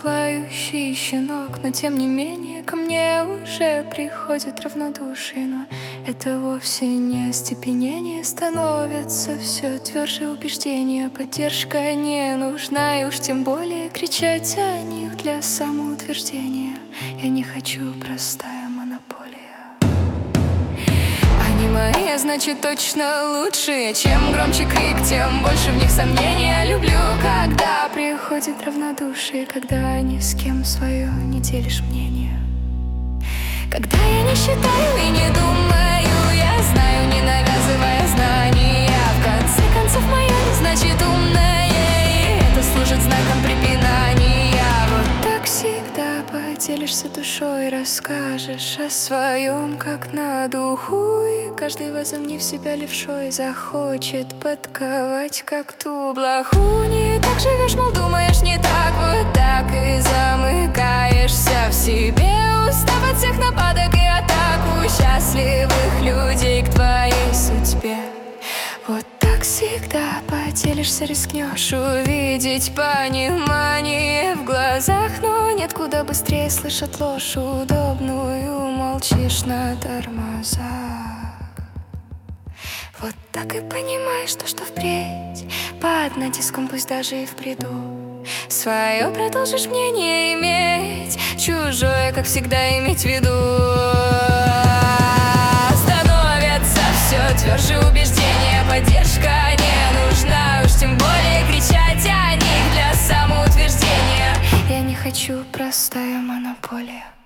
как лающий щенок. Но тем не менее ко мне уже приходит равнодушие. Но это вовсе не остепенение, становится все тверже убеждения. Поддержка не нужна, и уж тем более кричать о них для самоутверждения. Я не хочу простая монополия. Они мои, значит точно лучшие. Чем громче крик, тем больше в них сомнения. Люблю, когда приходит равнодушие, когда ни с кем свое не делишь мнение. Когда я не считаю и не думаю, я знаю, не навязывая знания. В конце концов, моя не значит умная, и это служит знаком препинания. Вот так всегда поделишься душой, расскажешь о своем как на духу. И каждый, возомнив себя левшой, захочет подковать как ту блоху. Не так живешь, мол, думаешь не так, вот так и замыкаешься в себе, устав от всех нападок и атаку счастливых людей к твоей судьбе. Вот так всегда поделишься, рискнешь увидеть понимание в глазах. Но нет, куда быстрее слышат ложь удобную, молчишь на тормозах. Вот так и понимаешь, что впредь под натиском, пусть даже и в бреду, свое продолжишь мнение иметь, чужое, как всегда, иметь в виду. Становятся все тверже убеждения, поддержка не нужна, уж тем более кричать о них для самоутверждения. Я не хочу простая монополия.